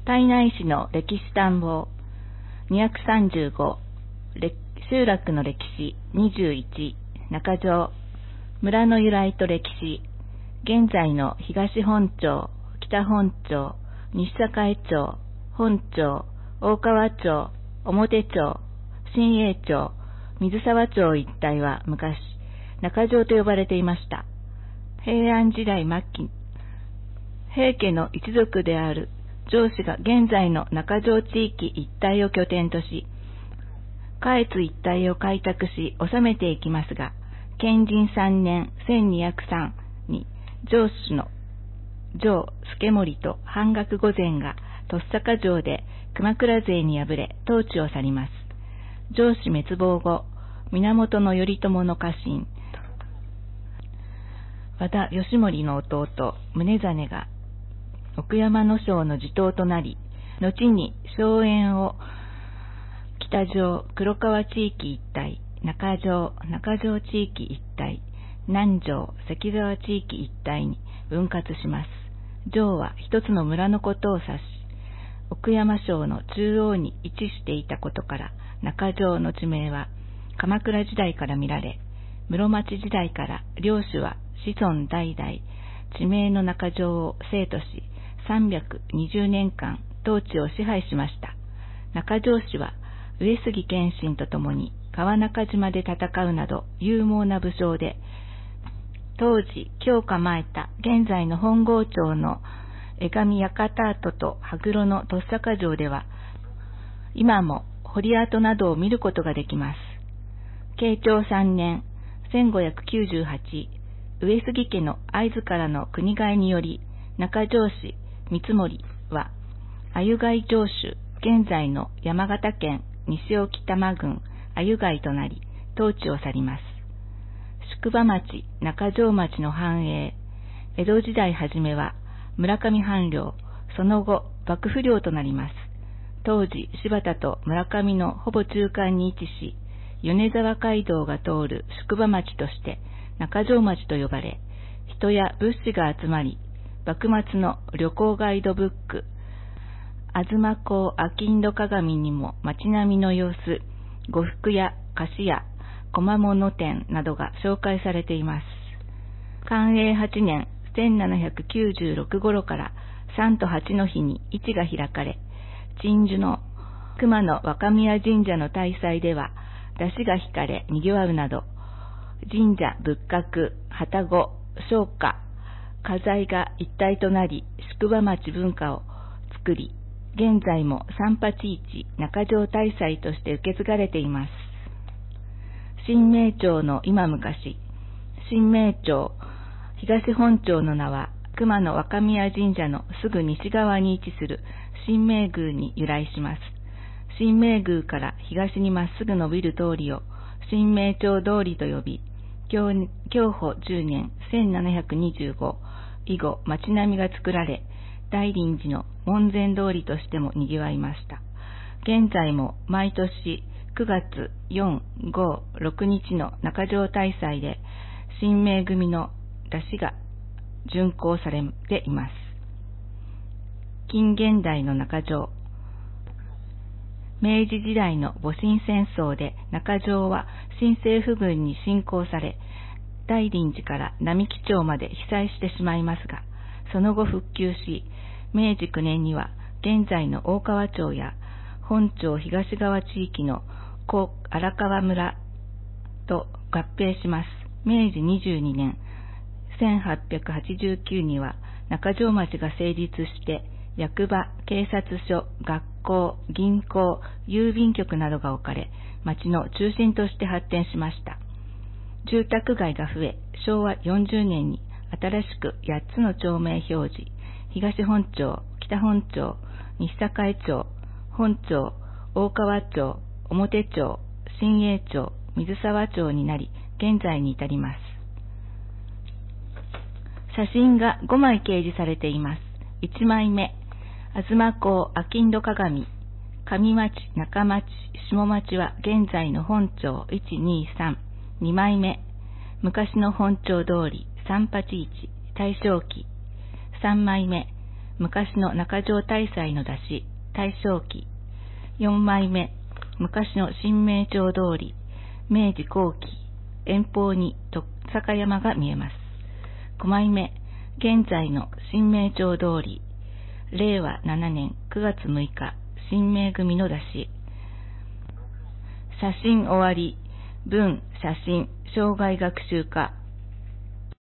胎内市の歴史探訪235、集落の歴史21、中条、村の由来と歴史、現在の東本町、北本町、西栄町、本町、大川町、表町、新栄町、水沢町一帯は昔、中条と呼ばれていました。平安時代末期、平家の一族である上氏が現在の中条地域一帯を拠点とし、下越一帯を開拓し治めていきますが、建仁3年1203に上氏の上助盛と半額御前が鳥坂城で熊倉勢に敗れ統治を去ります。上氏滅亡後、源頼朝の家臣、和田義盛の弟、宗真が奥山の将の地頭となり、後に荘園を北条、黒川地域一帯、中条地域一帯、南条、関沢地域一帯に分割します。条は一つの村のことを指し、奥山省の中央に位置していたことから、中条の地名は鎌倉時代から見られ、室町時代から領主は子孫代々、地名の中条を生とし、320年間統治を支配しました。中条氏は上杉謙信とともに川中島で戦うなど勇猛な武将で、当時居を構えた現在の本郷町の江上館跡と羽黒の鳥坂城では、今も堀跡などを見ることができます。慶長3年1598、上杉家の会津からの国替えにより、中条氏三森は鮎貝城主、現在の山形県西置賜郡鮎貝となり統治を去ります。宿場町、中条町の繁栄、江戸時代初めは村上藩領、その後幕府領となります。当時柴田と村上のほぼ中間に位置し、米沢街道が通る宿場町として中条町と呼ばれ、人や物資が集まり、幕末の旅行ガイドブック、吾妻港商人鏡にも街並みの様子、呉服や菓子屋、小間物店などが紹介されています。寛永8年1796頃から3と8の日に市が開かれ、鎮守の熊野若宮神社の大祭では、出汁が引かれ賑わうなど、神社仏閣、旅籠、商家、家財が一体となり、宿場町文化を作り、現在も三八市中条大祭として受け継がれています。新名町の今昔、新名町、東本町の名は、熊野若宮神社のすぐ西側に位置する新名宮に由来します。新名宮から東にまっすぐ伸びる通りを新名町通りと呼び、享保10年1725以後町並みが作られ、大林寺の門前通りとしても賑わいました。現在も毎年9月4、5、6日の中条大祭で新名組の出汁が巡行されています。近現代の中条。明治時代の戊辰戦争で中条は新政府軍に侵攻され、大林寺から並木町まで被災してしまいますが、その後復旧し、明治9年には現在の大川町や本町東側地域の古荒川村と合併します。明治22年1889には中条町が成立して、役場、警察署、学校、銀行、郵便局などが置かれ、町の中心として発展しました。住宅街が増え、昭和40年に新しく8つの町名表示、東本町、北本町、西栄町、本町、大川町、表町、新栄町、水沢町になり、現在に至ります。写真が5枚掲示されています。1枚目、吾妻港商人鏡、上町、中町、下町は現在の本町1、2、3。2枚目、昔の本町通り、三八市、大正期。3枚目、 昔の中条大祭の出し、大正期。4枚目、昔の新名町通り、明治後期。遠方に坂山が見えます。5枚目、現在の新名町通り、令和7年9月6日、新名組の出し。写真終わり、文、写真、生涯学習科。